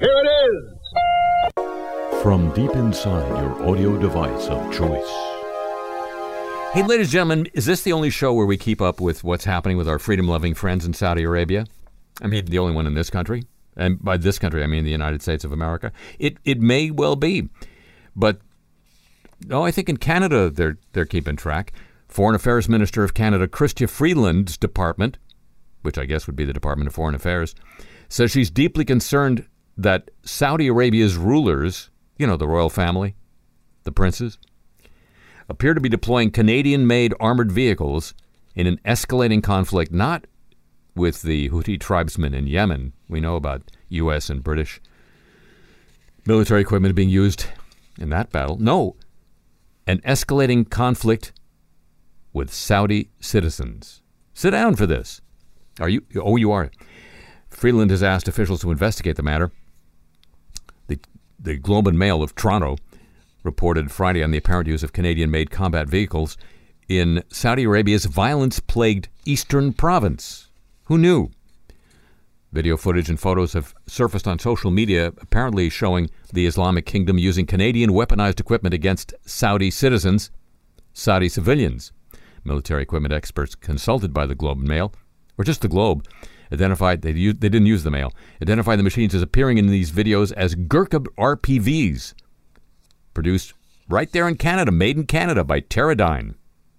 Here it is! From deep inside your audio device of choice. Hey, ladies and gentlemen, is this the only show where we keep up with what's happening with our freedom-loving friends in Saudi Arabia? I mean, the only one in this country. And by this country, I mean the United States of America. It may well be. But, no, I think in Canada they're keeping track. Foreign Affairs Minister of Canada, Chrystia Freeland's department, which I guess would be the Department of Foreign Affairs, says she's deeply concerned that Saudi Arabia's rulers, you know, the royal family, the princes, appear to be deploying Canadian-made armored vehicles in an escalating conflict, not with the Houthi tribesmen in Yemen. We know about U.S. and British military equipment being used in that battle. No, an escalating conflict with Saudi citizens. Sit down for this. Are you? Oh, you are. Freeland has asked officials to investigate the matter. The Globe and Mail of Toronto reported Friday on the apparent use of Canadian-made combat vehicles in Saudi Arabia's violence-plagued eastern province. Who knew? Video footage and photos have surfaced on social media apparently showing the Islamic Kingdom using Canadian weaponized equipment against Saudi citizens, Saudi civilians. Military equipment experts consulted by the Globe and Mail, or just the Globe, identified, they didn't use the Mail, identified the machines as appearing in these videos as Gurkha RPVs, produced right there in Canada, made in Canada by Teradyne.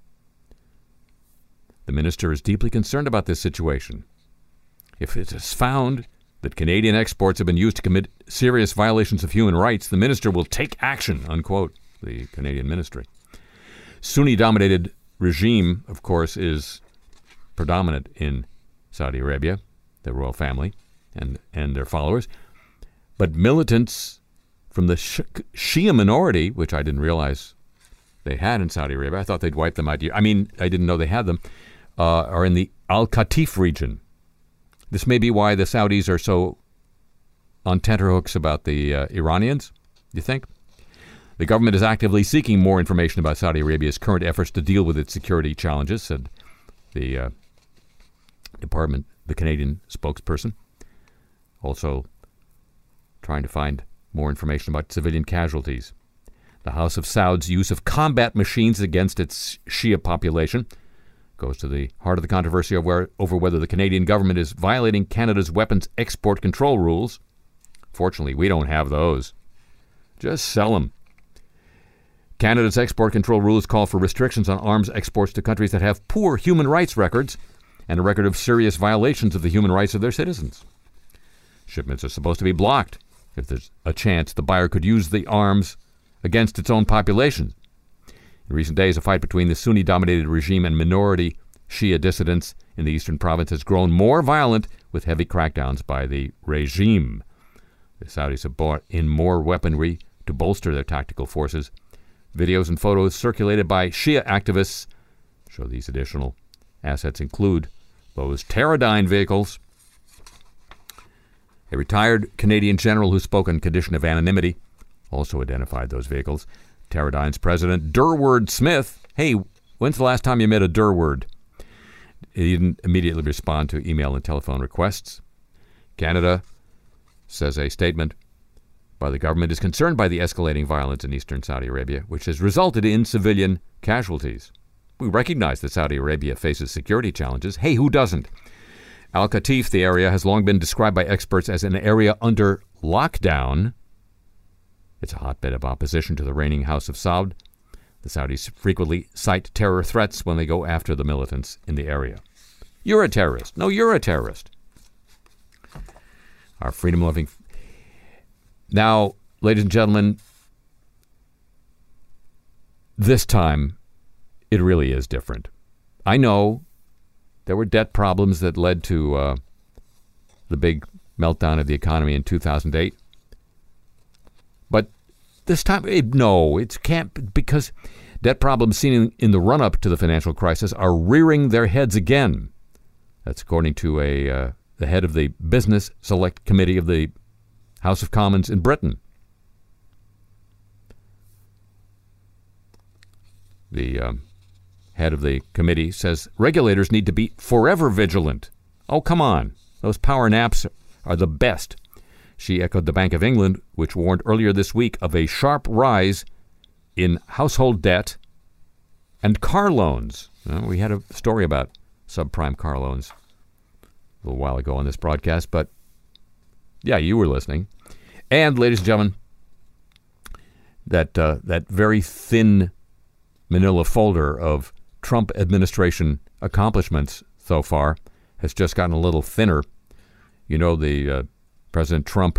The minister is deeply concerned about this situation. If it is found that Canadian exports have been used to commit serious violations of human rights, the minister will take action, unquote, the Canadian ministry. Sunni-dominated regime, of course, is predominant in Saudi Arabia, the royal family, and their followers. But militants from the Shia minority, which I didn't realize they had in Saudi Arabia, I thought they'd wipe them out. I mean, I didn't know they had them, are in the Al-Qatif region. This may be why the Saudis are so on tenterhooks about the Iranians, you think? The government is actively seeking more information about Saudi Arabia's current efforts to deal with its security challenges, said the department, the Canadian spokesperson. Also trying to find more information about civilian casualties. The House of Saud's use of combat machines against its Shia population goes to the heart of the controversy over whether the Canadian government is violating Canada's weapons export control rules. Fortunately, we don't have those. Just sell them. Canada's export control rules call for restrictions on arms exports to countries that have poor human rights records and a record of serious violations of the human rights of their citizens. Shipments are supposed to be blocked if there's a chance the buyer could use the arms against its own population. In recent days, a fight between the Sunni-dominated regime and minority Shia dissidents in the eastern province has grown more violent with heavy crackdowns by the regime. The Saudis have brought in more weaponry to bolster their tactical forces. Videos and photos circulated by Shia activists show these additional assets include those Teradyne vehicles. A retired Canadian general who spoke on condition of anonymity also identified those vehicles. Teradyne's president, Durward Smith. Hey, when's the last time you met a Durward? He didn't immediately respond to email and telephone requests. Canada, says a statement by the government, is concerned by the escalating violence in eastern Saudi Arabia, which has resulted in civilian casualties. We recognize that Saudi Arabia faces security challenges. Hey, who doesn't? Al-Qatif, the area, has long been described by experts as an area under lockdown. It's a hotbed of opposition to the reigning House of Saud. The Saudis frequently cite terror threats when they go after the militants in the area. You're a terrorist. No, you're a terrorist. Our freedom-loving... Now, ladies and gentlemen, this time, it really is different. I know there were debt problems that led to the big meltdown of the economy in 2008. But this time, it can't, because debt problems seen in the run-up to the financial crisis are rearing their heads again. That's according to the head of the Business Select Committee of the House of Commons in Britain. The head of the committee says regulators need to be forever vigilant. Oh, come on. Those power naps are the best. She echoed the Bank of England, which warned earlier this week of a sharp rise in household debt and car loans. We had a story about subprime car loans a little while ago on this broadcast, but yeah, you were listening. And, ladies and gentlemen, that very thin manila folder of Trump administration accomplishments so far has just gotten a little thinner. You know, President Trump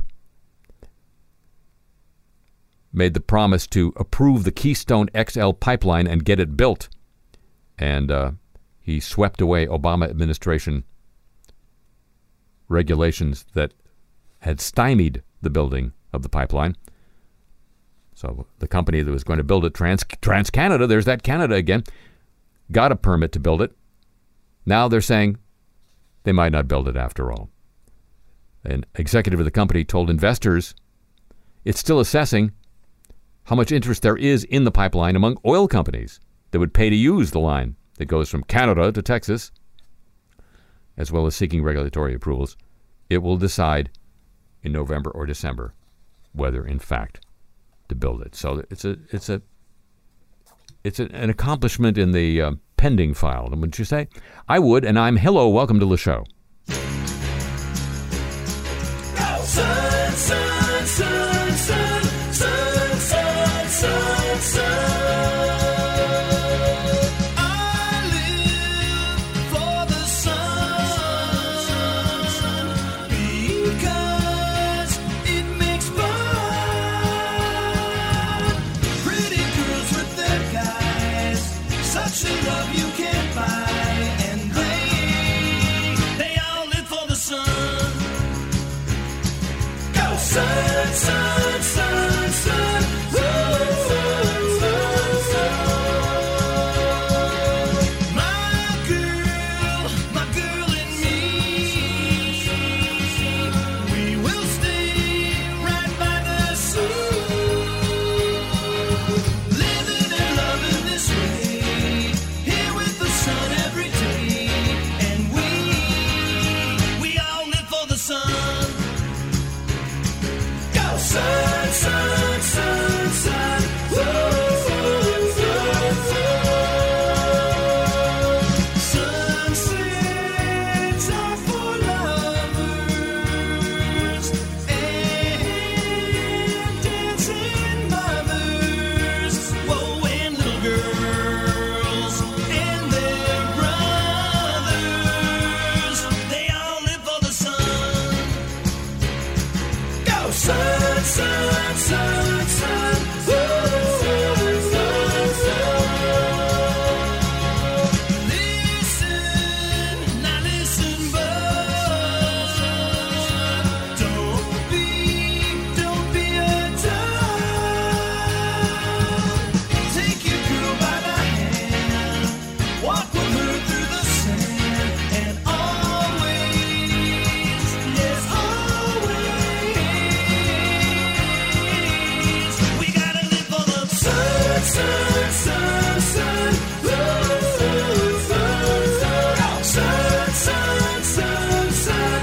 made the promise to approve the Keystone XL pipeline and get it built. And he swept away Obama administration regulations that had stymied the building of the pipeline. So the company that was going to build it, TransCanada, there's that Canada again, got a permit to build it. Now they're saying they might not build it after all. An executive of the company told investors it's still assessing how much interest there is in the pipeline among oil companies that would pay to use the line that goes from Canada to Texas, as well as seeking regulatory approvals. It will decide in November or December whether, in fact, to build it. So it's an accomplishment in the pending file. Wouldn't you say? I would, and I'm hello. Welcome to the show. Sun, sun, sun, sun, sun, sun, sun, sun. I live for the sun because it makes fun. Pretty girls with their guys, such a love you can't buy, and they all live for the sun. Sun, sun, sun, sun, my girl and me, we will stay right by the sea, living and loving this way, here with the sun every day, and we all live for the sun. Sun, sun, sun, sun, sunsets are for lovers and dancing mothers, whoa, and little girls and their brothers, they all live for the sun. Go sun! Sun, sun, sun, listen, now listen, bud. Don't be a dud. Take your girl by the hand, walk with her through the sand, and always, yes, always. We gotta live for the sun, sun, sun, sun, sun, sun, sun, sun,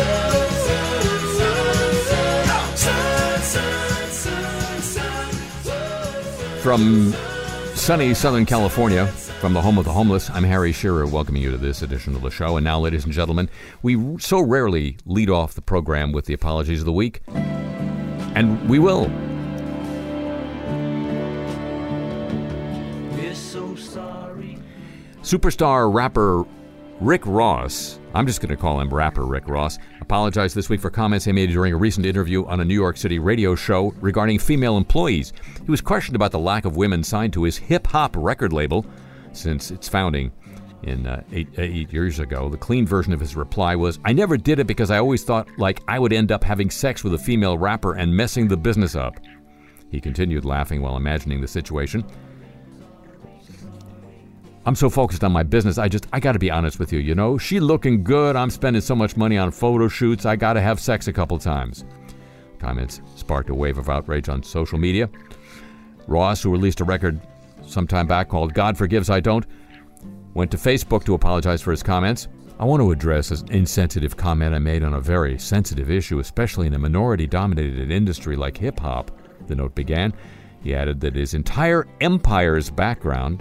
From sunny Southern California, from the home of the homeless, I'm Harry Shearer, welcoming you to this edition of the show. And now, ladies and gentlemen, we so rarely lead off the program with the apologies of the week, and we will. We're so sorry. Superstar rapper Rick Ross, I'm just going to call him rapper Rick Ross, apologized this week for comments he made during a recent interview on a New York City radio show regarding female employees. He was questioned about the lack of women signed to his hip-hop record label since its founding in 8 years ago. The clean version of his reply was, "I never did it because I always thought like I would end up having sex with a female rapper and messing the business up." He continued laughing while imagining the situation. "I'm so focused on my business, I got to be honest with you, you know? She looking good, I'm spending so much money on photo shoots, I got to have sex a couple times." Comments sparked a wave of outrage on social media. Ross, who released a record some time back called God Forgives I Don't, went to Facebook to apologize for his comments. I want to address an insensitive comment I made on a very sensitive issue, especially in a minority-dominated industry like hip-hop, the note began. He added that his entire empire's backbone,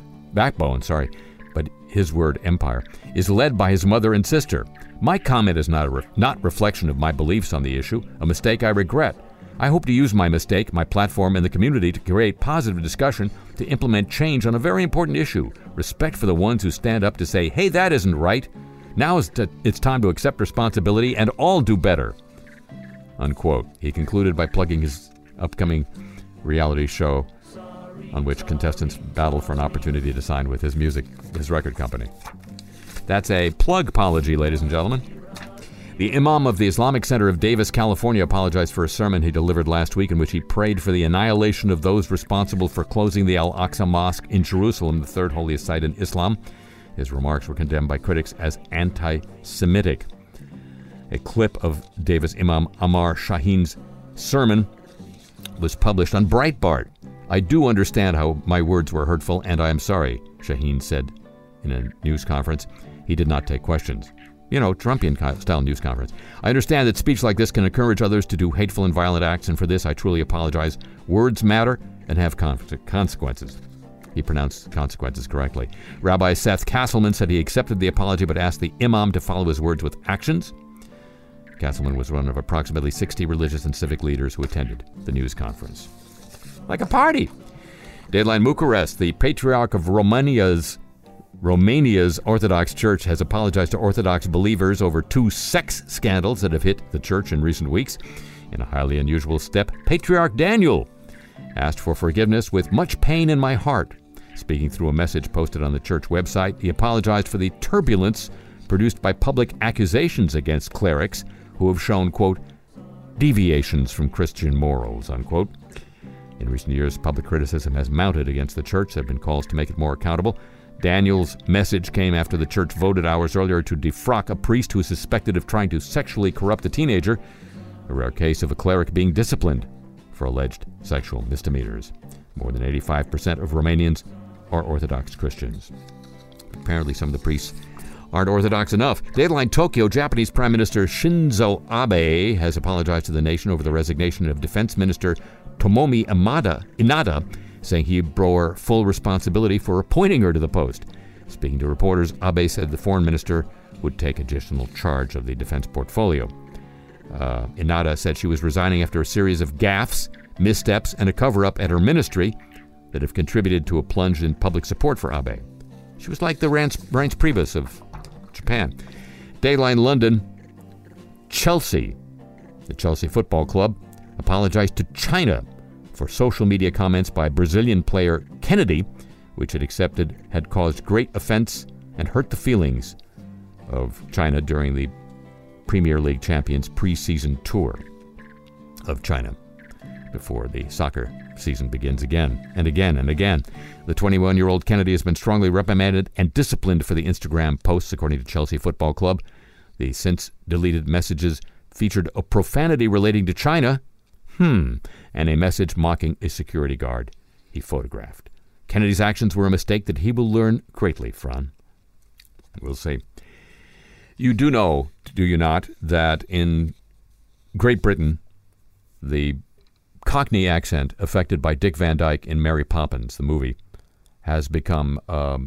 but his word empire, is led by his mother and sister. My comment is not reflection of my beliefs on the issue, a mistake I regret. I hope to use my mistake, my platform, and the community to create positive discussion to implement change on a very important issue. Respect for the ones who stand up to say, hey, that isn't right. Now it's time to accept responsibility and all do better. Unquote. He concluded by plugging his upcoming reality show on which contestants battle for an opportunity to sign with his record company. That's a plug apology, ladies and gentlemen. The Imam of the Islamic Center of Davis, California, apologized for a sermon he delivered last week in which he prayed for the annihilation of those responsible for closing the Al-Aqsa Mosque in Jerusalem, the third holiest site in Islam. His remarks were condemned by critics as anti-Semitic. A clip of Davis Imam Ammar Shaheen's sermon was published on Breitbart. I do understand how my words were hurtful, and I am sorry, Shaheen said in a news conference. He did not take questions. Trumpian-style news conference. I understand that speech like this can encourage others to do hateful and violent acts, and for this I truly apologize. Words matter and have consequences. He pronounced consequences correctly. Rabbi Seth Castleman said he accepted the apology but asked the imam to follow his words with actions. Castleman was one of approximately 60 religious and civic leaders who attended the news conference. Like a party. Dateline Bucharest, the Patriarch of Romania's Orthodox Church has apologized to Orthodox believers over 2 sex scandals that have hit the church in recent weeks. In a highly unusual step, Patriarch Daniel asked for forgiveness with much pain in my heart. Speaking through a message posted on the church website, he apologized for the turbulence produced by public accusations against clerics who have shown, quote, deviations from Christian morals, unquote. In recent years, public criticism has mounted against the church. There have been calls to make it more accountable. Daniel's message came after the church voted hours earlier to defrock a priest who is suspected of trying to sexually corrupt a teenager, a rare case of a cleric being disciplined for alleged sexual misdemeanors. More than 85% of Romanians are Orthodox Christians. Apparently some of the priests aren't Orthodox enough. Dateline Tokyo, Japanese Prime Minister Shinzo Abe has apologized to the nation over the resignation of Defense Minister Tomomi Inada, saying he bore full responsibility for appointing her to the post. Speaking to reporters, Abe said the foreign minister would take additional charge of the defense portfolio. Inada said she was resigning after a series of gaffes, missteps, and a cover-up at her ministry that have contributed to a plunge in public support for Abe. She was like the Reince Priebus of Japan. Dayline London, Chelsea, the Chelsea Football Club, apologized to China for social media comments by Brazilian player Kennedy, which it accepted had caused great offense and hurt the feelings of China during the Premier League champions preseason tour of China before the soccer season begins again and again and again. The 21-year-old Kennedy has been strongly reprimanded and disciplined for the Instagram posts, according to Chelsea Football Club. The since-deleted messages featured a profanity relating to China, and a message mocking a security guard he photographed. Kennedy's actions were a mistake that he will learn greatly from. We'll see. You do know, do you not, that in Great Britain, the Cockney accent affected by Dick Van Dyke in Mary Poppins, the movie, has become a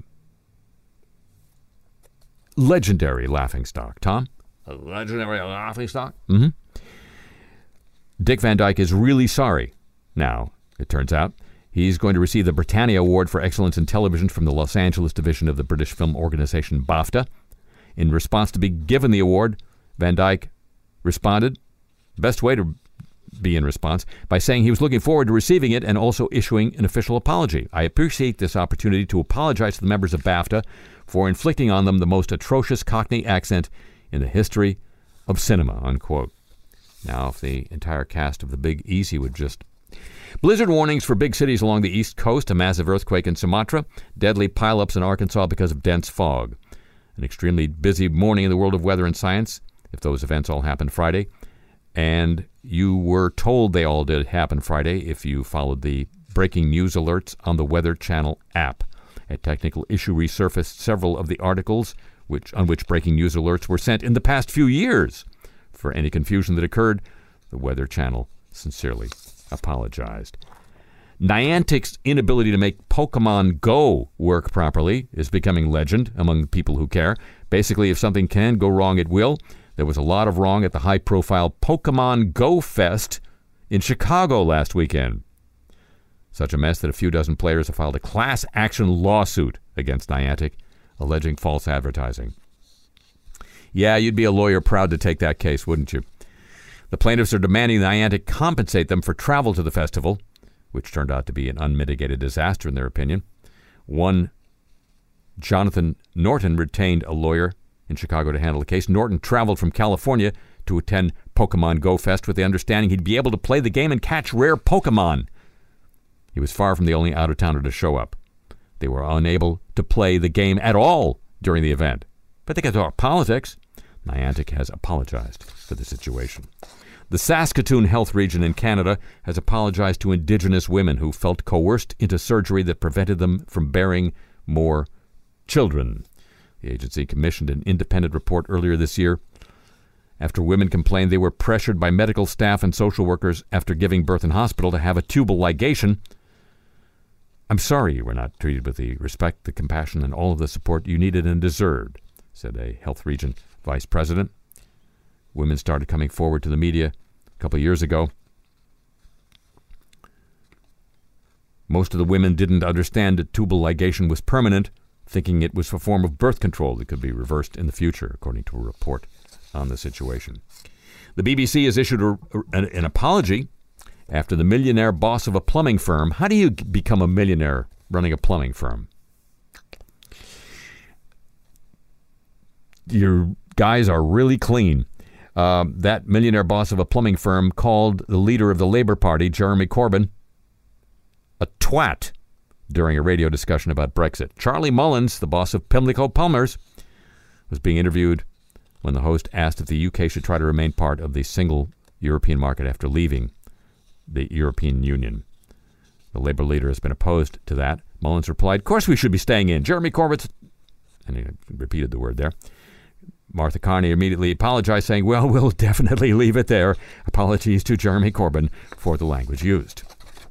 legendary laughingstock. Tom? A legendary laughingstock? Mm-hmm. Dick Van Dyke is really sorry now, it turns out. He's going to receive the Britannia Award for Excellence in Television from the Los Angeles division of the British film organization BAFTA. In response to be given the award, Van Dyke responded, best way to be in response, by saying he was looking forward to receiving it and also issuing an official apology. I appreciate this opportunity to apologize to the members of BAFTA for inflicting on them the most atrocious Cockney accent in the history of cinema, unquote. Now, if the entire cast of The Big Easy would just... Blizzard warnings for big cities along the East Coast, a massive earthquake in Sumatra, deadly pileups in Arkansas because of dense fog. An extremely busy morning in the world of weather and science, if those events all happened Friday. And you were told they all did happen Friday if you followed the breaking news alerts on the Weather Channel app. A technical issue resurfaced several of the articles on which breaking news alerts were sent in the past few years. For any confusion that occurred, the Weather Channel sincerely apologized. Niantic's inability to make Pokemon Go work properly is becoming legend among people who care. Basically, if something can go wrong, it will. There was a lot of wrong at the high-profile Pokemon Go Fest in Chicago last weekend. Such a mess that a few dozen players have filed a class action lawsuit against Niantic, alleging false advertising. Yeah, you'd be a lawyer proud to take that case, wouldn't you? The plaintiffs are demanding Niantic compensate them for travel to the festival, which turned out to be an unmitigated disaster in their opinion. One, Jonathan Norton, retained a lawyer in Chicago to handle the case. Norton traveled from California to attend Pokemon Go Fest with the understanding he'd be able to play the game and catch rare Pokemon. He was far from the only out-of-towner to show up. They were unable to play the game at all during the event. But they got to talk politics. Niantic has apologized for the situation. The Saskatoon Health Region in Canada has apologized to Indigenous women who felt coerced into surgery that prevented them from bearing more children. The agency commissioned an independent report earlier this year after women complained they were pressured by medical staff and social workers after giving birth in hospital to have a tubal ligation. I'm sorry you were not treated with the respect, the compassion, and all of the support you needed and deserved, said a Health Region vice president. Women started coming forward to the media a couple of years ago. Most of the women didn't understand that tubal ligation was permanent, thinking it was a form of birth control that could be reversed in the future, according to a report on the situation. The BBC has issued an apology after the millionaire boss of a plumbing firm. How do you become a millionaire running a plumbing firm? Your guys are really clean. That millionaire boss of a plumbing firm called the leader of the Labour Party, Jeremy Corbyn, a twat during a radio discussion about Brexit. Charlie Mullins, the boss of Pimlico Plumbers, was being interviewed when the host asked if the UK should try to remain part of the single European market after leaving the European Union. The Labour leader has been opposed to that. Mullins replied, "Of course we should be staying in. Jeremy Corbyn's..." And he repeated the word there. Martha Carney immediately apologized, saying, "Well, we'll definitely leave it there. Apologies to Jeremy Corbyn for the language used."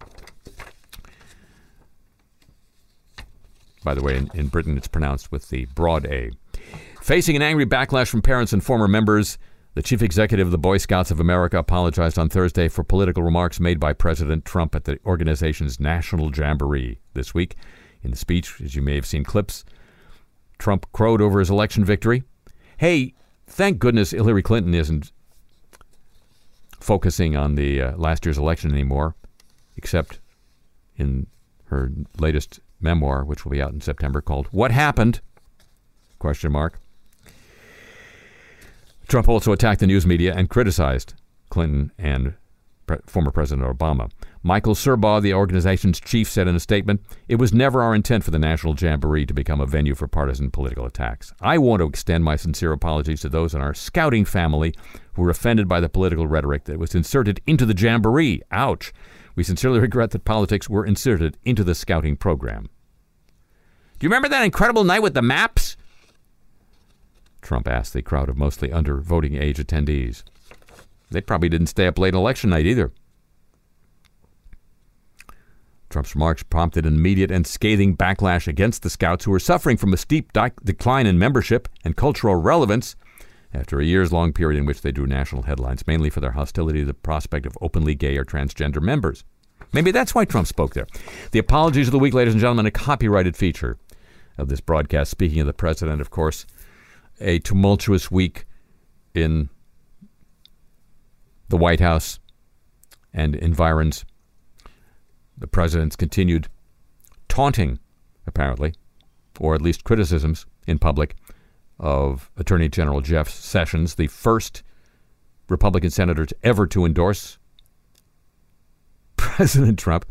By the way, in Britain, it's pronounced with the broad A. Facing an angry backlash from parents and former members, the chief executive of the Boy Scouts of America apologized on Thursday for political remarks made by President Trump at the organization's National Jamboree this week. In the speech, as you may have seen clips, Trump crowed over his election victory. Hey, thank goodness Hillary Clinton isn't focusing on the last year's election anymore, except in her latest memoir, which will be out in September, called What Happened? ? Trump also attacked the news media and criticized Clinton and former President Obama. Michael Serbaugh, the organization's chief, said in a statement, "It was never our intent for the National Jamboree to become a venue for partisan political attacks. I want to extend my sincere apologies to those in our scouting family who were offended by the political rhetoric that was inserted into the Jamboree. Ouch. We sincerely regret that politics were inserted into the scouting program." Do you remember that incredible night with the maps? Trump asked the crowd of mostly under voting age attendees. They probably didn't stay up late election night either. Trump's remarks prompted an immediate and scathing backlash against the Scouts, who were suffering from a steep decline in membership and cultural relevance after a years-long period in which they drew national headlines, mainly for their hostility to the prospect of openly gay or transgender members. Maybe that's why Trump spoke there. The apologies of the week, ladies and gentlemen, a copyrighted feature of this broadcast. Speaking of the president, of course, a tumultuous week in the White House and environs. The president's continued taunting, apparently, or at least criticisms in public, of Attorney General Jeff Sessions, the first Republican senator ever to endorse President Trump.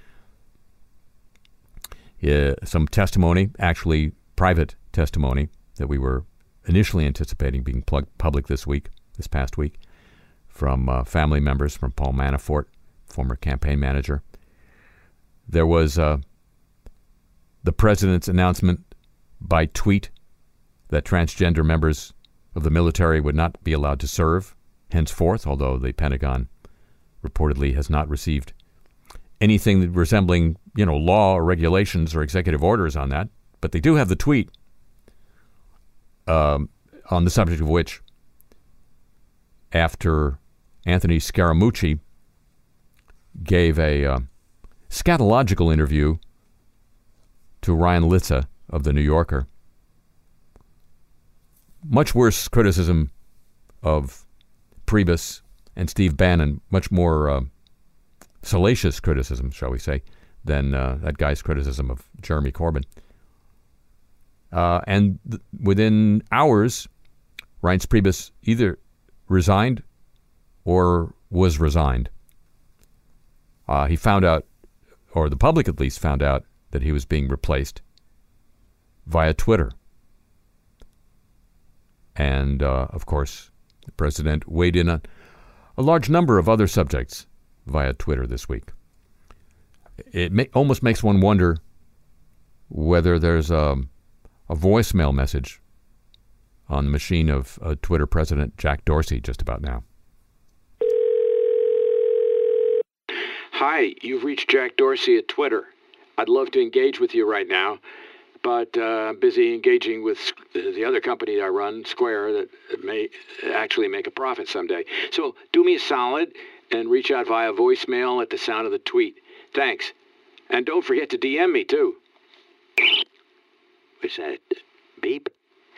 Some testimony, actually private testimony, that we were initially anticipating being public this past week, from family members, from Paul Manafort, former campaign manager. There was the president's announcement by tweet that transgender members of the military would not be allowed to serve henceforth, although the Pentagon reportedly has not received anything resembling, law or regulations or executive orders on that. But they do have the tweet on the subject of which, after Anthony Scaramucci gave a scatological interview to Ryan Litza of The New Yorker. Much worse criticism of Priebus and Steve Bannon, much more salacious criticism, shall we say, than that guy's criticism of Jeremy Corbyn. And within hours, Reince Priebus either resigned or was resigned. He found out, or the public at least found out, that he was being replaced via Twitter. And, of course, the president weighed in on a large number of other subjects via Twitter this week. It almost makes one wonder whether there's a voicemail message on the machine of Twitter President Jack Dorsey just about now. Hi, you've reached Jack Dorsey at Twitter. I'd love to engage with you right now, but I'm busy engaging with the other company I run, Square, that may actually make a profit someday. So do me a solid and reach out via voicemail at the sound of the tweet. Thanks. And don't forget to DM me, too. What's that? Beep?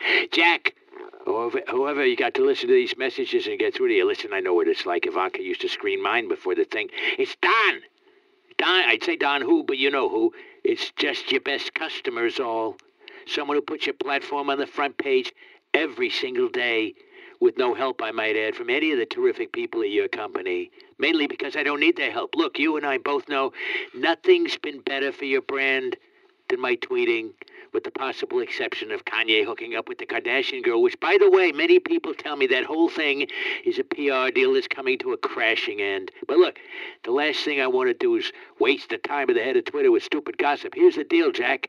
Jack, whoever you got to listen to these messages and get through to you. Listen, I know what it's like. Ivanka used to screen mine before the thing. It's Don. Don, I'd say Don who, but you know who. It's just your best customers all. Someone who puts your platform on the front page every single day with no help, I might add, from any of the terrific people at your company. Mainly because I don't need their help. Look, you and I both know nothing's been better for your brand than my tweeting, with the possible exception of Kanye hooking up with the Kardashian girl, which, by the way, many people tell me that whole thing is a PR deal that's coming to a crashing end. But look, the last thing I want to do is waste the time of the head of Twitter with stupid gossip. Here's the deal, Jack.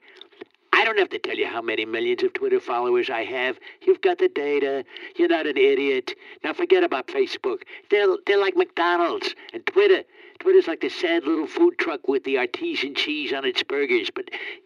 I don't have to tell you how many millions of Twitter followers I have. You've got the data. You're not an idiot. Now forget about Facebook. They're like McDonald's. And Twitter's like the sad little food truck with the artesian cheese on its burgers. But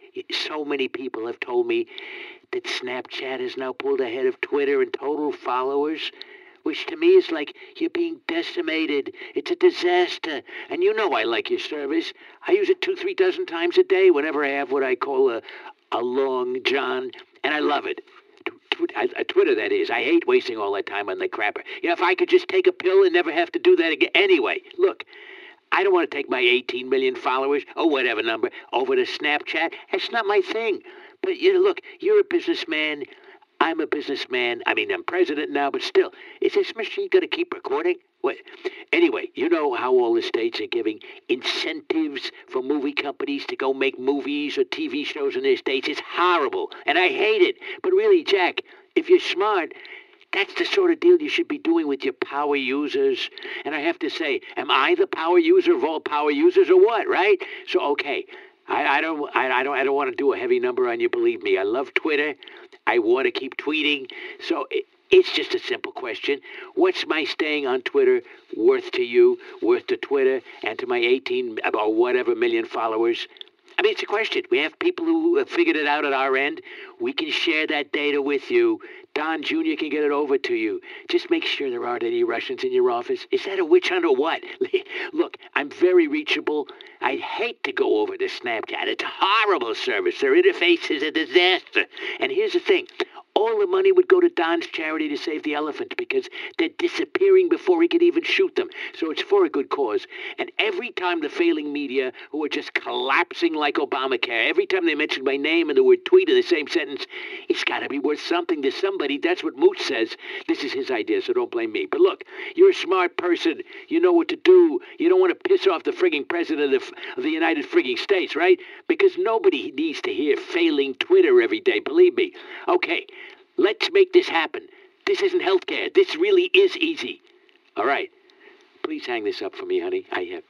so many people have told me that Snapchat has now pulled ahead of Twitter in total followers, which to me is like you're being decimated. It's a disaster. And you know I like your service. I use it 2-3 dozen times a day whenever I have what I call a long john, and I love it. Twitter, that is. I hate wasting all that time on the crapper. If I could just take a pill and never have to do that again. Anyway, look, I don't want to take my 18 million followers, or whatever number, over to Snapchat. That's not my thing. But, look, you're a businessman. I'm a businessman. I mean, I'm president now, but still, is this machine going to keep recording? What? Anyway, you know how all the states are giving incentives for movie companies to go make movies or TV shows in their states. It's horrible, and I hate it. But really, Jack, if you're smart, that's the sort of deal you should be doing with your power users. And I have to say, am I the power user of all power users or what, right? So, okay, I don't want to do a heavy number on you, believe me. I love Twitter. I want to keep tweeting. So it's just a simple question. What's my staying on Twitter worth to you, worth to Twitter, and to my 18 or whatever million followers? I mean, it's a question. We have people who have figured it out at our end. We can share that data with you. Don Jr. can get it over to you. Just make sure there aren't any Russians in your office. Is that a witch hunt or what? Look, I'm very reachable. I hate to go over to Snapchat. It's a horrible service. Their interface is a disaster. And here's the thing. All the money would go to Don's charity to save the elephants because they're disappearing before he could even shoot them. So it's for a good cause. And every time the failing media, who are just collapsing like Obamacare, every time they mention my name and the word tweet in the same sentence, it's got to be worth something to somebody. That's what Mooch says. This is his idea, so don't blame me. But look, you're a smart person. You know what to do. You don't want to piss off the frigging president of the United frigging States, right? Because nobody needs to hear failing Twitter every day, believe me. Okay. Let's make this happen. This isn't healthcare. This really is easy. All right. Please hang this up for me, honey. I have.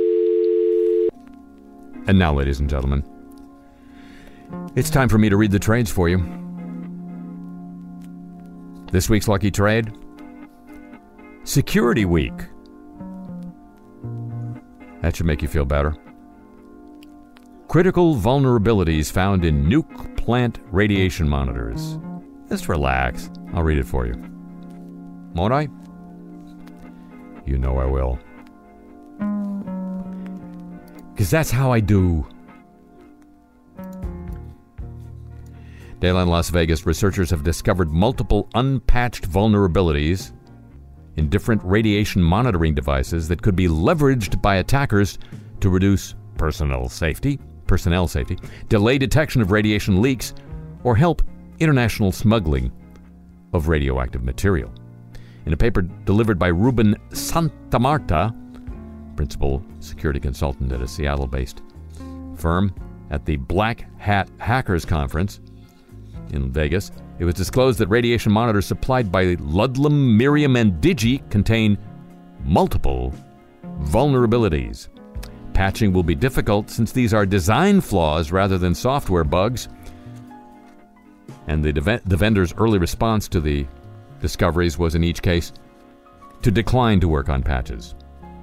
And now, ladies and gentlemen, it's time for me to read the trades for you. This week's Lucky Trade, Security Week. That should make you feel better. Critical vulnerabilities found in nuke plant radiation monitors. Just relax. I'll read it for you. Won't I? You know I will. Because that's how I do. Dayline Las Vegas, researchers have discovered multiple unpatched vulnerabilities in different radiation monitoring devices that could be leveraged by attackers to reduce personnel safety, delay detection of radiation leaks, or help international smuggling of radioactive material. In a paper delivered by Ruben Santamarta, principal security consultant at a Seattle-based firm, at the Black Hat Hackers Conference in Vegas, it was disclosed that radiation monitors supplied by Ludlum, Miriam, and Digi contain multiple vulnerabilities. Patching will be difficult since these are design flaws rather than software bugs, and the vendor's early response to the discoveries was, in each case, to decline to work on patches.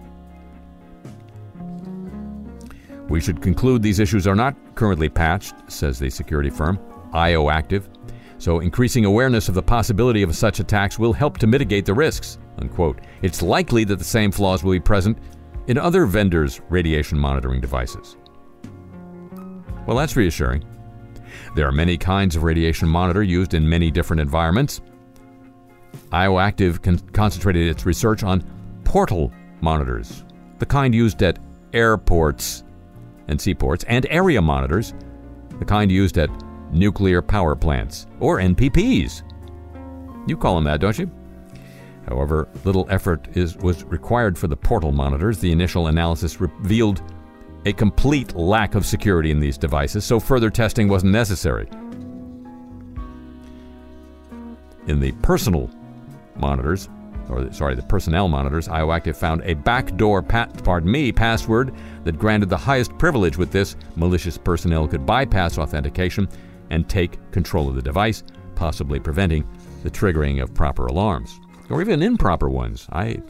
We should conclude these issues are not currently patched, says the security firm, IOActive, so increasing awareness of the possibility of such attacks will help to mitigate the risks, unquote. It's likely that the same flaws will be present in other vendors' radiation monitoring devices. Well, that's reassuring. There are many kinds of radiation monitor used in many different environments. IOActive concentrated its research on portal monitors, the kind used at airports and seaports, and area monitors, the kind used at nuclear power plants, or NPPs. You call them that, don't you? However, little effort was required for the portal monitors. The initial analysis revealed a complete lack of security in these devices, so further testing wasn't necessary. In the personnel monitors, IOActive found a backdoor password that granted the highest privilege. With this, malicious personnel could bypass authentication and take control of the device, possibly preventing the triggering of proper alarms, or even improper ones.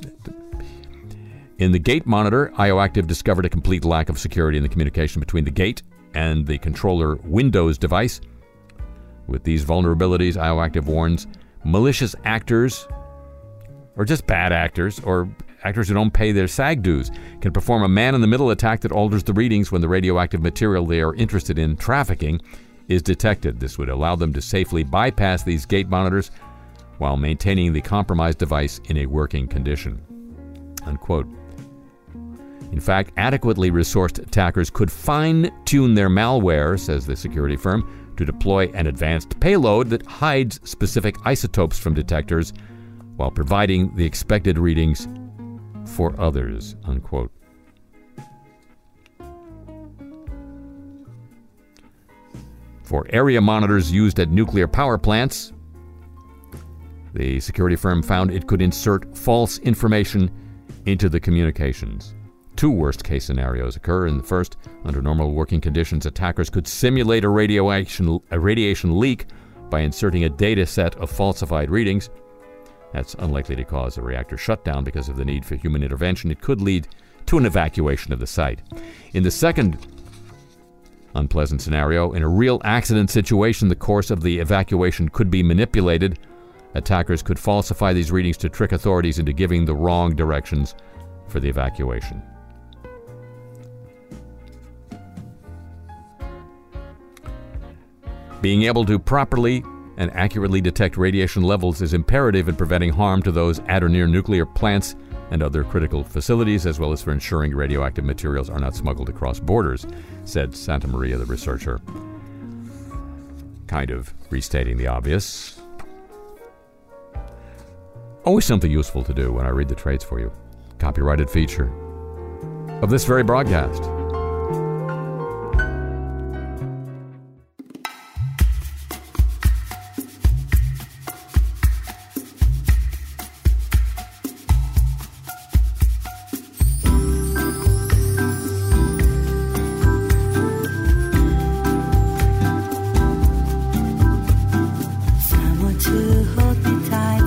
In the gate monitor, IOActive discovered a complete lack of security in the communication between the gate and the controller Windows device. With these vulnerabilities, IOActive warns malicious actors, or just bad actors, or actors who don't pay their SAG dues, can perform a man-in-the-middle attack that alters the readings when the radioactive material they are interested in trafficking is detected. This would allow them to safely bypass these gate monitors while maintaining the compromised device in a working condition, unquote. In fact, adequately resourced attackers could fine-tune their malware, says the security firm, to deploy an advanced payload that hides specific isotopes from detectors while providing the expected readings for others, unquote. For area monitors used at nuclear power plants, the security firm found it could insert false information into the communications. Two worst-case scenarios occur. In the first, under normal working conditions, attackers could simulate a radiation leak by inserting a data set of falsified readings. That's unlikely to cause a reactor shutdown because of the need for human intervention. It could lead to an evacuation of the site. In the second unpleasant scenario, in a real accident situation, the course of the evacuation could be manipulated. Attackers could falsify these readings to trick authorities into giving the wrong directions for the evacuation. Being able to properly and accurately detect radiation levels is imperative in preventing harm to those at or near nuclear plants and other critical facilities, as well as for ensuring radioactive materials are not smuggled across borders, said Santa Maria, the researcher. Kind of restating the obvious. Always something useful to do when I read the trades for you. Copyrighted feature of this very broadcast. Someone to hold me tight.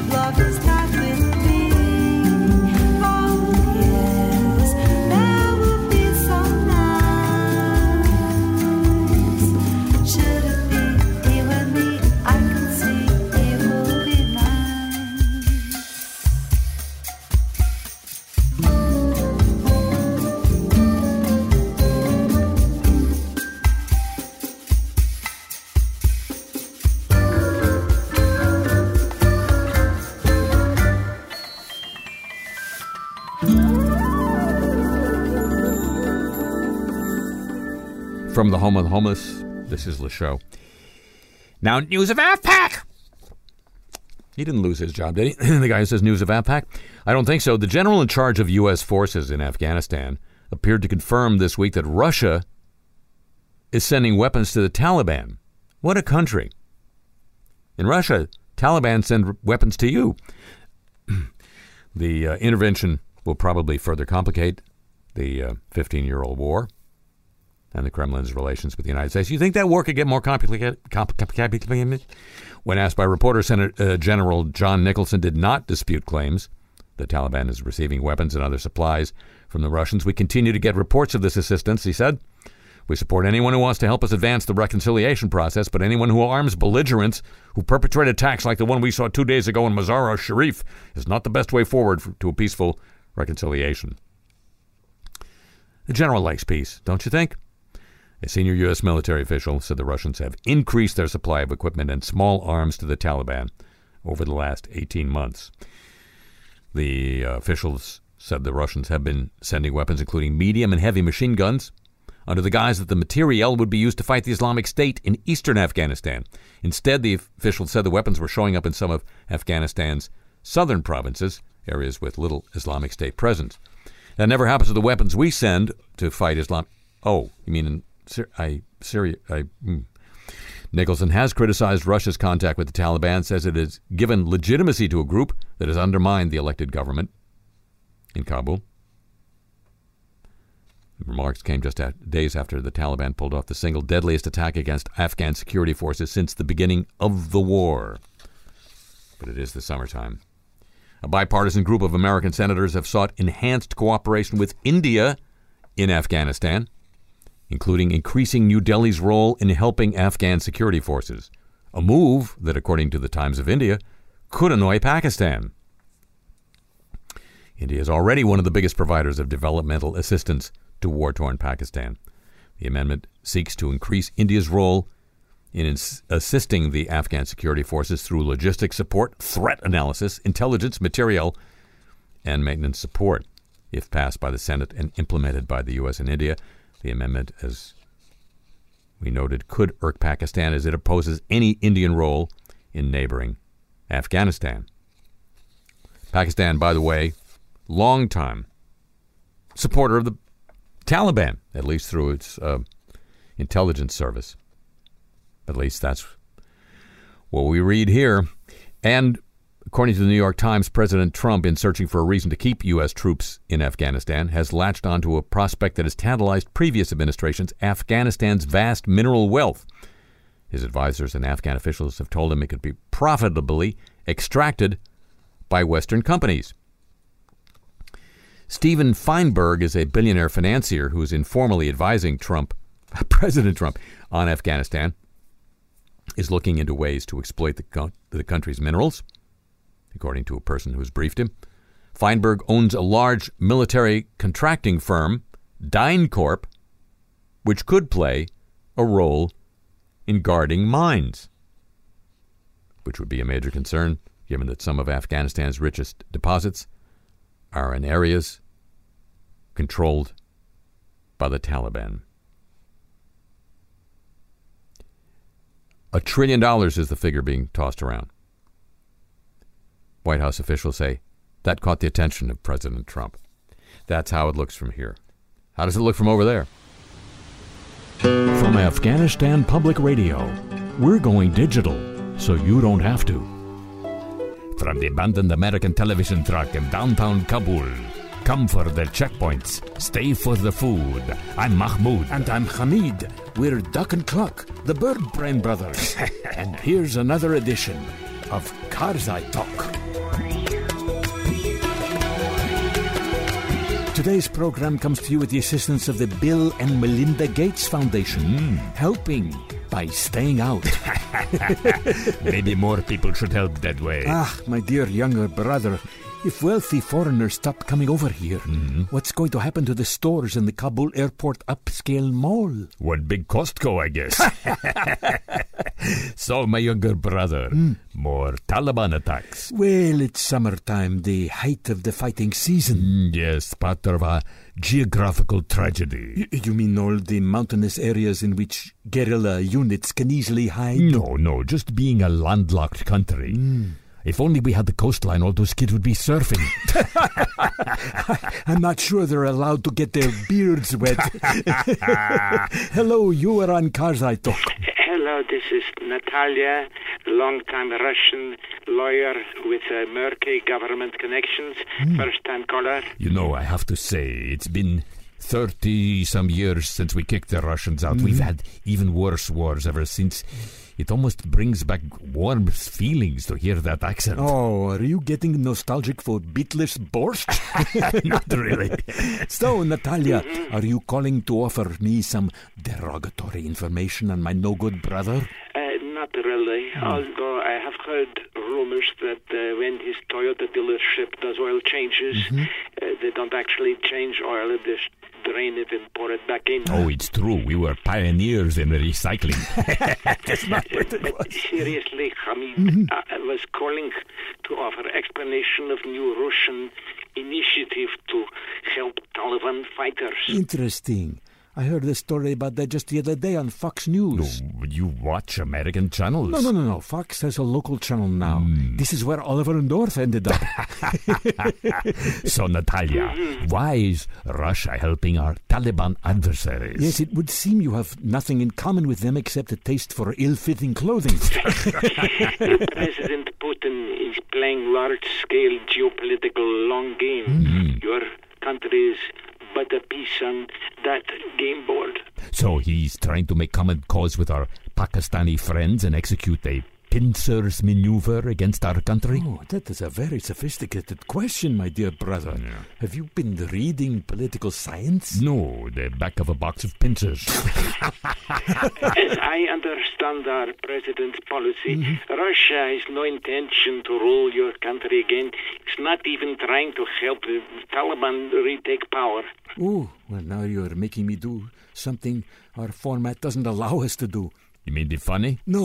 love is not with me. Oh yes, that would be so nice. Should it be you and me? I can see it will be From the home of the homeless, this is Le Show. Now, news of AFPAC. He didn't lose his job, did he? The guy who says news of AFPAC? I don't think so. The general in charge of U.S. forces in Afghanistan appeared to confirm this week that Russia is sending weapons to the Taliban. What a country. In Russia, Taliban send weapons to you. The intervention will probably further complicate the 15-year-old war and the Kremlin's relations with the United States. You think that war could get more complicated? When asked by reporter, General John Nicholson did not dispute claims the Taliban is receiving weapons and other supplies from the Russians. We continue to get reports of this assistance, he said. We support anyone who wants to help us advance the reconciliation process, but anyone who arms belligerents who perpetrate attacks like the one we saw 2 days ago in Mazar-e-Sharif is not the best way forward to a peaceful reconciliation. The general likes peace, don't you think? A senior U.S. military official said the Russians have increased their supply of equipment and small arms to the Taliban over the last 18 months. The officials said the Russians have been sending weapons, including medium and heavy machine guns, under the guise that the materiel would be used to fight the Islamic State in eastern Afghanistan. Instead, the officials said the weapons were showing up in some of Afghanistan's southern provinces, areas with little Islamic State presence. That never happens to the weapons we send to fight Islam. Oh, you mean in Syria? Nicholson has criticized Russia's contact with the Taliban, says it has given legitimacy to a group that has undermined the elected government in Kabul. The remarks came just days after the Taliban pulled off the single deadliest attack against Afghan security forces since the beginning of the war. But it is the summertime. A bipartisan group of American senators have sought enhanced cooperation with India in Afghanistan, including increasing New Delhi's role in helping Afghan security forces, a move that, according to the Times of India, could annoy Pakistan. India is already one of the biggest providers of developmental assistance to war-torn Pakistan. The amendment seeks to increase India's role in assisting the Afghan security forces through logistics support, threat analysis, intelligence, material, and maintenance support. If passed by the Senate and implemented by the U.S. and India, the amendment, as we noted, could irk Pakistan as it opposes any Indian role in neighboring Afghanistan. Pakistan, by the way, long-time supporter of the Taliban, at least through its intelligence service. At least that's what we read here. And according to the New York Times, President Trump, in searching for a reason to keep U.S. troops in Afghanistan, has latched onto a prospect that has tantalized previous administrations: Afghanistan's vast mineral wealth. His advisors and Afghan officials have told him it could be profitably extracted by Western companies. Steven Feinberg is a billionaire financier who is informally advising President Trump, on Afghanistan, is looking into ways to exploit the country's minerals, according to a person who's briefed him. Feinberg owns a large military contracting firm, DynCorp, which could play a role in guarding mines, which would be a major concern, given that some of Afghanistan's richest deposits are in areas controlled by the Taliban. $1 trillion is the figure being tossed around. White House officials say that caught the attention of President Trump. That's how it looks from here. How does it look from over there? From Afghanistan Public Radio, we're going digital, so you don't have to. From the abandoned American television truck in downtown Kabul, come for the checkpoints, stay for the food. I'm Mahmoud. And I'm Hamid. We're Duck and Cluck, the Bird Brain Brothers. And here's another edition of Karzai Talk. Today's program comes to you with the assistance of the Bill and Melinda Gates Foundation, helping by staying out. Maybe more people should help that way. My dear younger brother, if wealthy foreigners stop coming over here, what's going to happen to the stores in the Kabul airport upscale mall? One big Costco, I guess. So, my younger brother, more Taliban attacks. Well, it's summertime, the height of the fighting season. Yes, part of a geographical tragedy. You mean all the mountainous areas in which guerrilla units can easily hide? No, just being a landlocked country. If only we had the coastline, all those kids would be surfing. I'm not sure they're allowed to get their beards wet. Hello, you are on Karzai Talk. Hello, this is Natalia, long-time Russian lawyer with murky government connections, first-time caller. You know, I have to say, it's been 30-some years since we kicked the Russians out. We've had even worse wars ever since. It almost brings back warm feelings to hear that accent. Oh, are you getting nostalgic for beetless borscht? Not really. So, Natalia, are you calling to offer me some derogatory information on my no-good brother? Not really, although I have heard rumors that when his Toyota dealership does oil changes, they don't actually change oil, they just drain it and pour it back in. Oh, it's true. We were pioneers in recycling. That's not what it was. Seriously, Hamid, I was calling to offer explanation of new Russian initiative to help Taliban fighters. Interesting. I heard a story about that just the other day on Fox News. No, you watch American channels. No. Fox has a local channel now. This is where Oliver North ended up. So, Natalia, why is Russia helping our Taliban adversaries? Yes, it would seem you have nothing in common with them except a taste for ill-fitting clothing. President Putin is playing large-scale geopolitical long game. Your country is but a piece on that game board. So he's trying to make common cause with our Pakistani friends and execute a pincers maneuver against our country? Oh, that is a very sophisticated question, my dear brother. Yeah. Have you been reading political science? No, the back of a box of pincers. As I understand our president's policy, Russia has no intention to rule your country again. It's not even trying to help the Taliban retake power. Oh, well, now you're making me do something our format doesn't allow us to do. You mean the funny? No.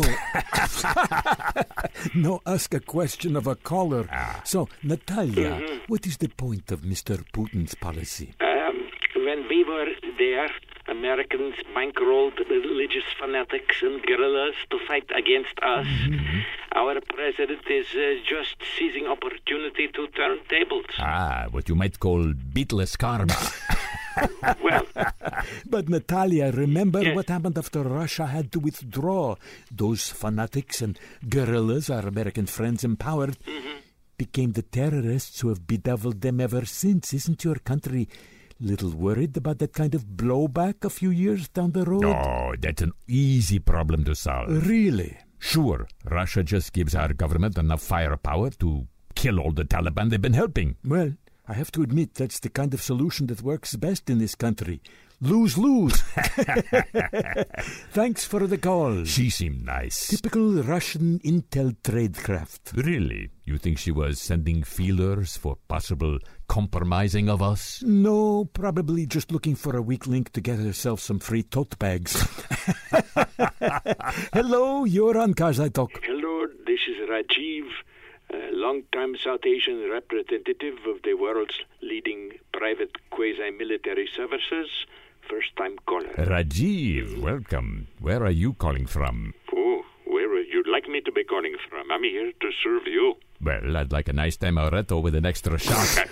No, ask a question of a caller. So, Natalia, what is the point of Mr. Putin's policy? When we were there, Americans bankrolled religious fanatics and guerrillas to fight against us. Our president is just seizing opportunity to turn tables. What you might call beatless karma. Well, But Natalia, remember Yes. what happened after Russia had to withdraw? Those fanatics and guerrillas, our American friends empowered, became the terrorists who have bedeviled them ever since. Isn't your country little worried about that kind of blowback a few years down the road? Oh, that's an easy problem to solve. Really? Sure, Russia just gives our government enough firepower to kill all the Taliban they've been helping. Well, I have to admit that's the kind of solution that works best in this country. Lose-lose. Thanks for the call. She seemed nice. Typical Russian intel tradecraft. Really? You think she was sending feelers for possible compromising of us? No, probably just looking for a weak link to get herself some free tote bags. Hello, you're on Karzai Talk. hello, this is Rajiv, long-time South Asian representative of the world's leading private quasi-military services, first-time caller. Rajiv, welcome. Where are you calling from? Oh, where would you like me to be calling from? I'm here to serve you. Well, I'd like a nice Amaretto with an extra shot.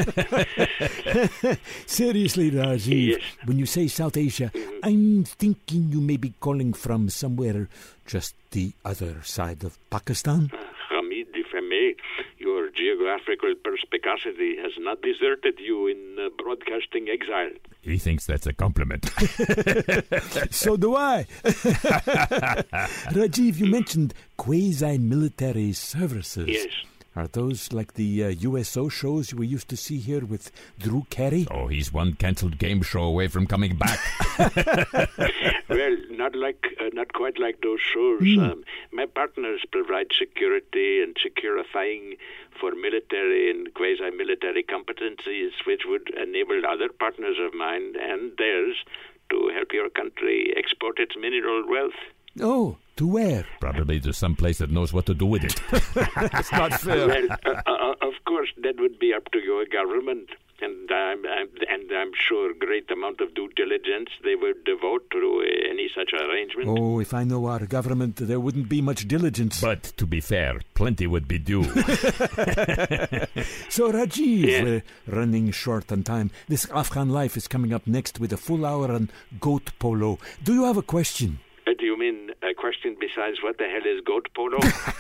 Seriously, Rajiv, Yes. when you say South Asia, I'm thinking you may be calling from somewhere just the other side of Pakistan. Hamid, if I may, your geography geographical perspicacity has not deserted you in broadcasting exile. He thinks that's a compliment. So do I. Rajiv, you mentioned quasi-military services. Yes. Are those like the USO shows we used to see here with Drew Carey? Oh, he's one cancelled game show away from coming back. Well, not quite like those shows. My partners provide security and securifying for military and quasi-military competencies, which would enable other partners of mine and theirs to help your country export its mineral wealth. Oh, to where? Probably to some place that knows what to do with it. It's not fair. Well, of course, that would be up to your government, and I'm sure a great amount of due diligence they would devote to any such arrangement. Oh, if I know our government, there wouldn't be much diligence. But to be fair, plenty would be due. So, Rajiv, Yeah. we're running short on time. This Afghan Life is coming up next with a full hour on goat polo. Do you have a question? Do you mean a question besides what the hell is goat polo?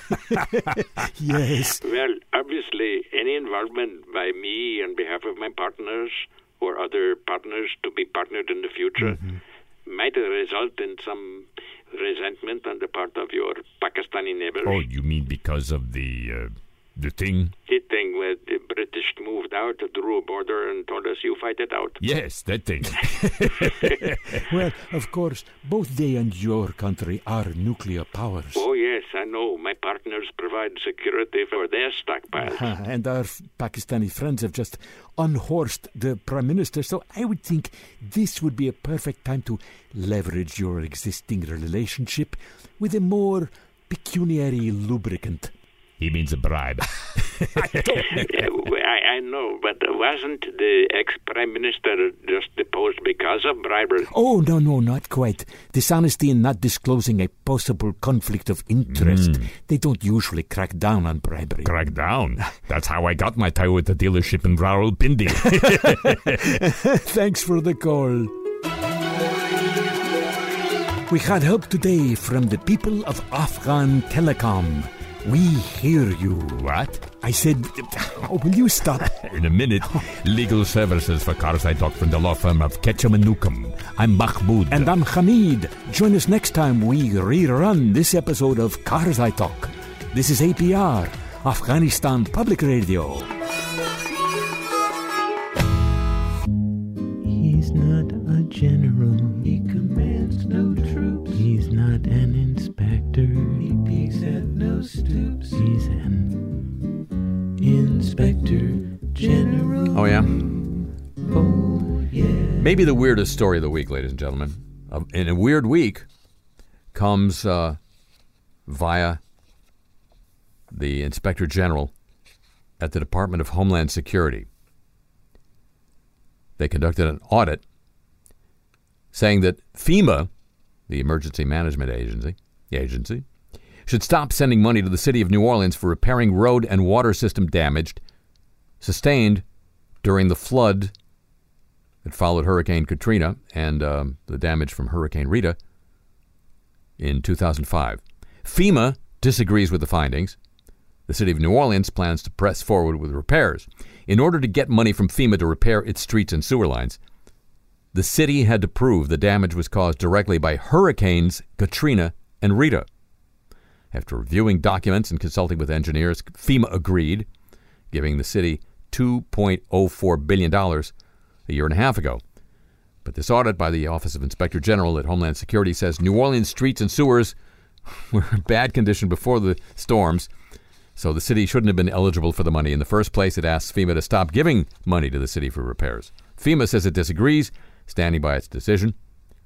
Yes. Well, obviously, any involvement by me on behalf of my partners or other partners to be partnered in the future might result in some resentment on the part of your Pakistani neighbors. Oh, you mean because of the thing? The thing where the British moved out, drew a border, and told us, you fight it out. Yes, that thing. Well, of course, both they and your country are nuclear powers. Oh, yes, I know. My partners provide security for their stockpiles. And our Pakistani friends have just unhorsed the Prime Minister, so I would think this would be a perfect time to leverage your existing relationship with a more pecuniary lubricant. He means a bribe. Yeah, well, I know, but wasn't the ex-Prime Minister just deposed because of bribery? Oh, no, not quite. Dishonesty in not disclosing a possible conflict of interest. They don't usually crack down on bribery. Crack down. That's how I got my Toyota dealership in Rawalpindi. Thanks for the call. We had help today from the people of Afghan Telecom. We hear you. What? I said, oh, will you stop? In a minute, legal services for Cars I Talk from the law firm of Ketchum and Newcomb. I'm Mahmoud. And I'm Hamid. Join us next time we rerun this episode of Cars I Talk. This is APR, Afghanistan Public Radio. He's not a general. He commands no troops. He's not an inspector. He peeks at no stoops. He's an inspector general. Oh, yeah? Oh, yeah. Maybe the weirdest story of the week, ladies and gentlemen. In a weird week comes via the Inspector General at the Department of Homeland Security. They conducted an audit saying that FEMA, the Emergency Management Agency, should stop sending money to the city of New Orleans for repairing road and water system damage sustained during the flood that followed Hurricane Katrina and the damage from Hurricane Rita in 2005. FEMA disagrees with the findings. The city of New Orleans plans to press forward with repairs. In order to get money from FEMA to repair its streets and sewer lines, the city had to prove the damage was caused directly by Hurricanes Katrina and Rita. After reviewing documents and consulting with engineers, FEMA agreed, giving the city $2.04 billion a year and a half ago. But this audit by the Office of Inspector General at Homeland Security says New Orleans streets and sewers were in bad condition before the storms, so the city shouldn't have been eligible for the money in the first place. It asks FEMA to stop giving money to the city for repairs. FEMA says it disagrees, standing by its decision.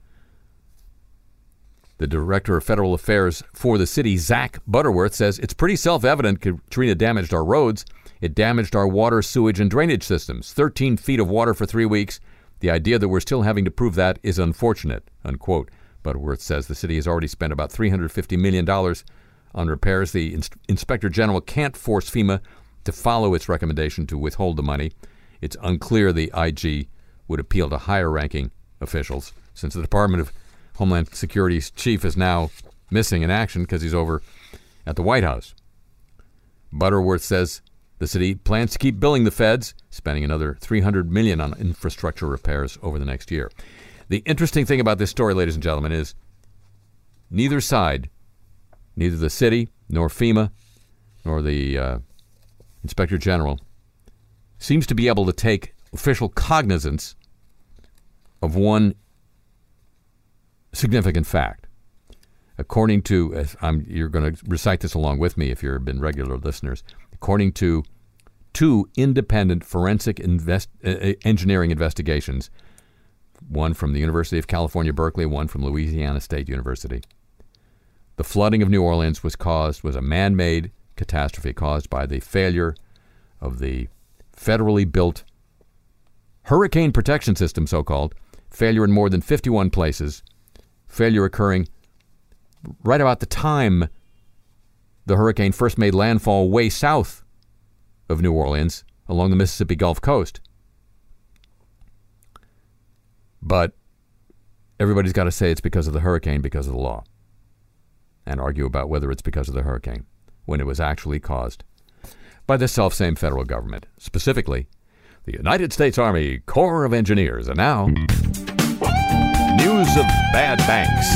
The Director of Federal Affairs for the city, Zach Butterworth, says it's pretty self-evident Katrina damaged our roads. It damaged our water, sewage, and drainage systems. 13 feet of water for 3 weeks. The idea that we're still having to prove that is unfortunate, unquote. Butterworth says the city has already spent about $350 million on repairs. The Inspector General can't force FEMA to follow its recommendation to withhold the money. It's unclear the IG would appeal to higher-ranking officials, since the Department of Homeland Security's chief is now missing in action because he's over at the White House. Butterworth says The city plans to keep billing the feds, spending another $300 million on infrastructure repairs over the next year. The interesting thing about this story, ladies and gentlemen, is neither side, neither the city, nor FEMA, nor the Inspector General, seems to be able to take official cognizance of one significant fact. According to, you're going to recite this along with me if you've been regular listeners, according to two independent forensic engineering investigations, one from the University of California, Berkeley, one from Louisiana State University, the flooding of New Orleans was a man-made catastrophe caused by the failure of the federally built hurricane protection system, so-called, failure in more than 51 places, failure occurring right about the time the hurricane first made landfall way south of New Orleans along the Mississippi Gulf Coast. But everybody's got to say it's because of the hurricane, because of the law, and argue about whether it's because of the hurricane, when it was actually caused by the self-same federal government, specifically the United States Army Corps of Engineers. And now, news of bad banks.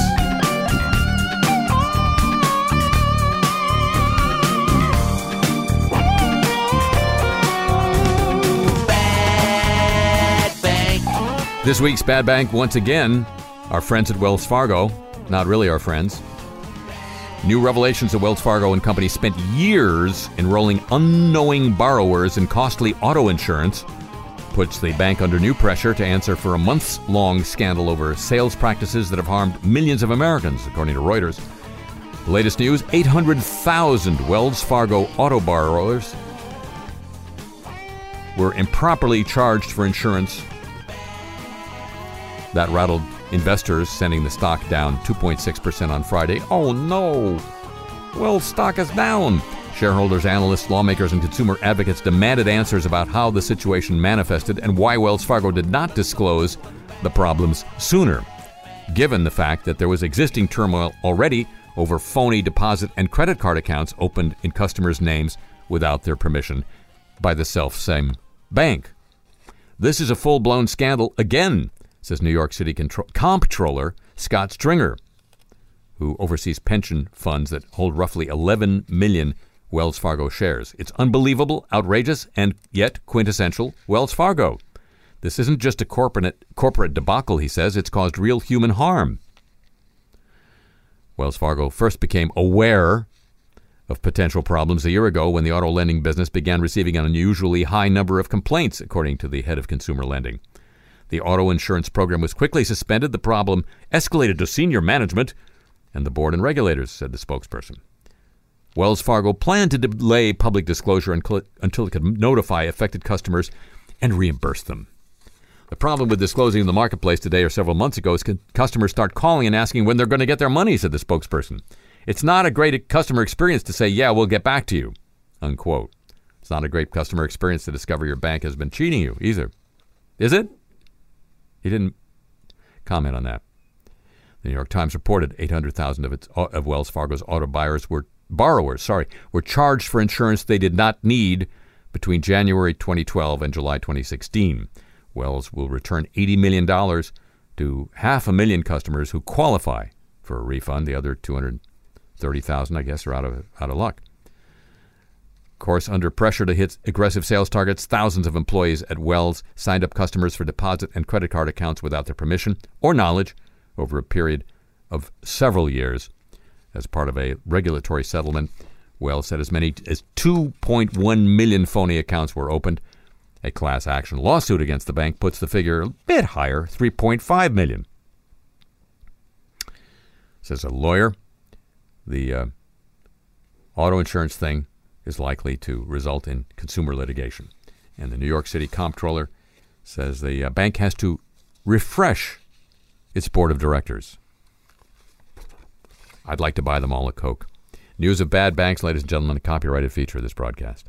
This week's Bad Bank, once again, our friends at Wells Fargo. Not really our friends. New revelations that Wells Fargo and Company spent years enrolling unknowing borrowers in costly auto insurance puts the bank under new pressure to answer for a months-long scandal over sales practices that have harmed millions of Americans, according to Reuters. The latest news, 800,000 Wells Fargo auto borrowers were improperly charged for insurance. That rattled investors, sending the stock down 2.6% on Friday. Oh no! Wells stock is down. Shareholders, analysts, lawmakers, and consumer advocates demanded answers about how the situation manifested and why Wells Fargo did not disclose the problems sooner, given the fact that there was existing turmoil already over phony deposit and credit card accounts opened in customers' names without their permission by the self-same bank. This is a full-blown scandal again, says New York City Comptroller Scott Stringer, who oversees pension funds that hold roughly 11 million Wells Fargo shares. It's unbelievable, outrageous, and yet quintessential Wells Fargo. This isn't just a corporate debacle, he says. It's caused real human harm. Wells Fargo first became aware of potential problems a year ago when the auto lending business began receiving an unusually high number of complaints, according to the head of consumer lending. The auto insurance program was quickly suspended. The problem escalated to senior management and the board and regulators, said the spokesperson. Wells Fargo planned to delay public disclosure until it could notify affected customers and reimburse them. The problem with disclosing in the marketplace today or several months ago is customers start calling and asking when they're going to get their money, said the spokesperson. It's not a great customer experience to say, yeah, we'll get back to you, unquote. It's not a great customer experience to discover your bank has been cheating you either. Is it? He didn't comment on that. The New York Times reported 800,000 of Wells Fargo's auto borrowers were charged for insurance they did not need between January 2012 and July 2016. Wells will return $80 million to 500,000 customers who qualify for a refund. The other 230,000, I guess, are out of luck. Of course, under pressure to hit aggressive sales targets, thousands of employees at Wells signed up customers for deposit and credit card accounts without their permission or knowledge over a period of several years. As part of a regulatory settlement, Wells said as many as 2.1 million phony accounts were opened. A class action lawsuit against the bank puts the figure a bit higher, 3.5 million. Says a lawyer, the auto insurance thing is likely to result in consumer litigation. And the New York City Comptroller says the bank has to refresh its board of directors. I'd like to buy them all a Coke. News of bad banks, ladies and gentlemen, a copyrighted feature of this broadcast.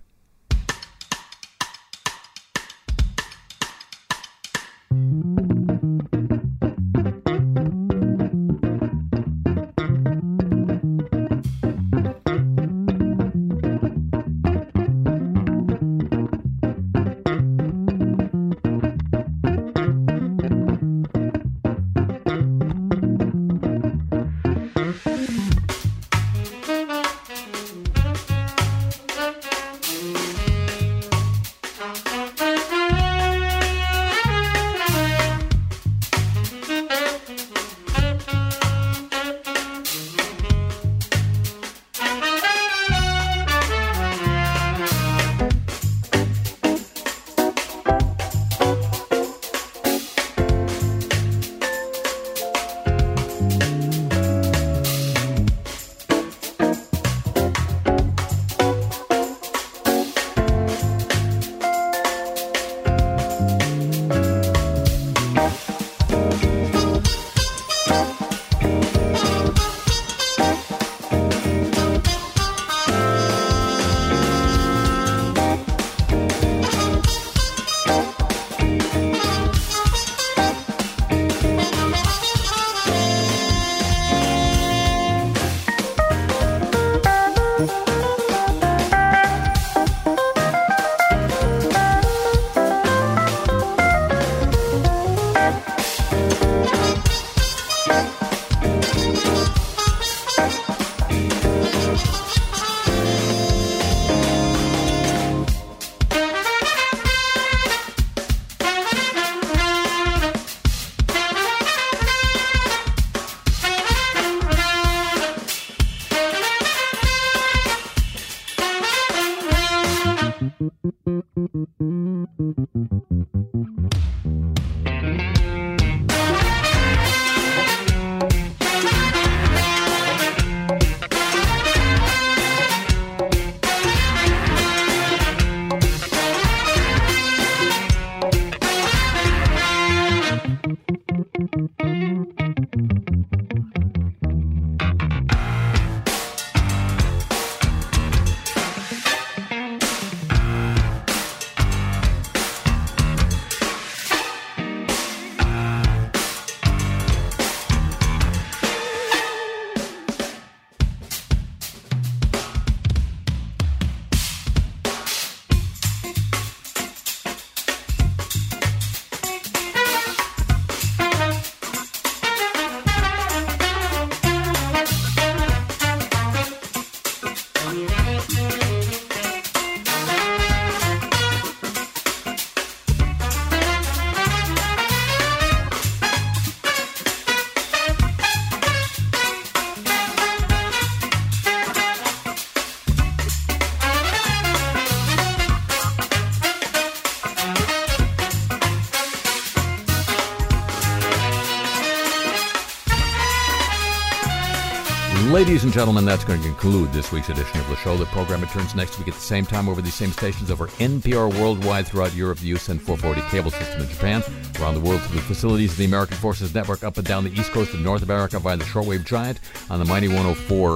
Ladies and gentlemen, that's going to conclude this week's edition of the show. The program returns next week at the same time over these same stations over NPR worldwide throughout Europe, the USN 440 cable system in Japan, around the world through the facilities of the American Forces Network up and down the east coast of North America via the shortwave giant on the mighty 104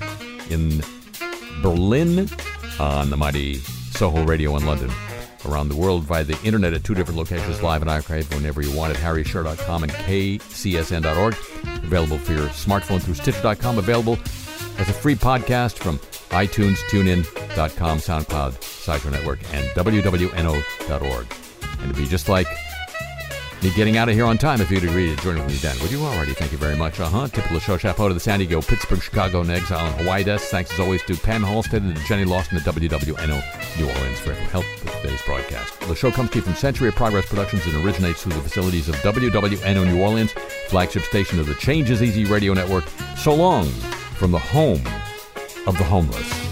in Berlin, on the mighty Soho Radio in London. Around the world via the internet at two different locations, live and archived whenever you want at harrysher.com and kcsn.org. Available for your smartphone through Stitcher.com. Available as a free podcast from iTunes, TuneIn.com, SoundCloud, Sideshow Network, and wwno.org. And to be just like me getting out of here on time, if you'd agree to join with me then. Would you already? Thank you very much. Typical show chapeau to the San Diego, Pittsburgh, Chicago, and Exile and Hawaii desk. Thanks as always to Pam Halstead and to Jenny Lawson at WWNO New Orleans for help with today's broadcast. The show comes to you from Century of Progress Productions and originates through the facilities of WWNO New Orleans, flagship station of the Change is Easy radio network. So long from the home of the homeless.